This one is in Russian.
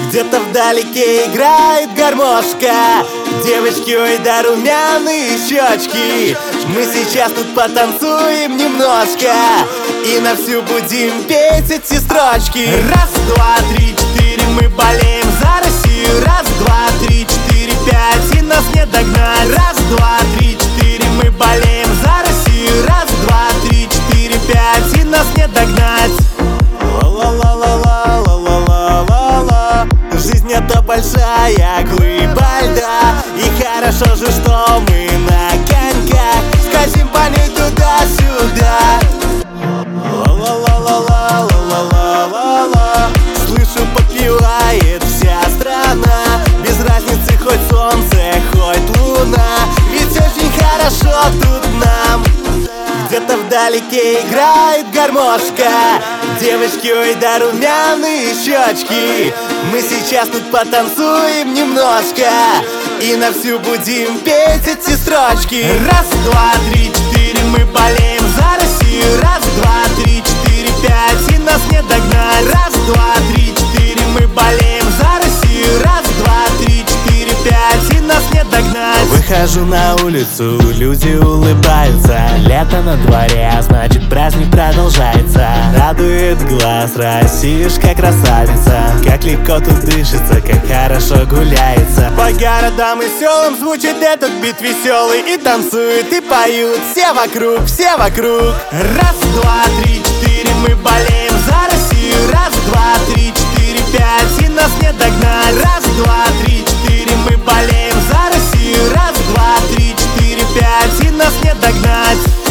Где-то вдалеке играет гармошка. Девочки, ой, да румяные щечки. Мы сейчас тут потанцуем немножко и на всю будем петь эти строчки. Раз, два, три, четыре, мы болеем за Россию. Раз, два, три, четыре, пять, и нас не догнать. Раз, два, три, четыре, мы болеем за Россию. Раз, два, три, четыре, пять, и нас не догнать. Ла-ла-ла-ла-ла-ла-ла-ла-ла. Жизнь это большая глыба льда, и хорошо же, что мы на коньках скользим по ней туда-сюда. Ла-ла-ла-ла-ла-ла-ла-ла. Слышу, подпевает вся страна, без разницы, хоть солнце, хоть луна, ведь очень хорошо тут нам. Где-то вдалеке играет гармошка. Девочки, ой, да румяные щечки. Мы сейчас тут потанцуем немножко и на всю будем петь эти строчки. Раз, два, три, четыре, мы болеем за Россию. Раз, два, три, четыре, пять, и нас не догнать. Раз, два, три, четыре, мы болеем за Россию. Раз, два, три, четыре, пять, и нас не догнать. Выхожу на улицу, люди улыбаются. Лето на дворе, а значит праздник продолжается. Радует глаз Россиюшка красавица. Как легко тут дышится, как хорошо гуляется. По городам и селам звучит этот бит веселый. И танцуют, и поют все вокруг, все вокруг. Раз, два, три, четыре, мы болеем за Россию. Раз, два, три, четыре, пять, и нас не догнать. Раз, два, три, четыре, мы болеем за Россию. Раз, два, три, четыре, пять, и нас не догнать.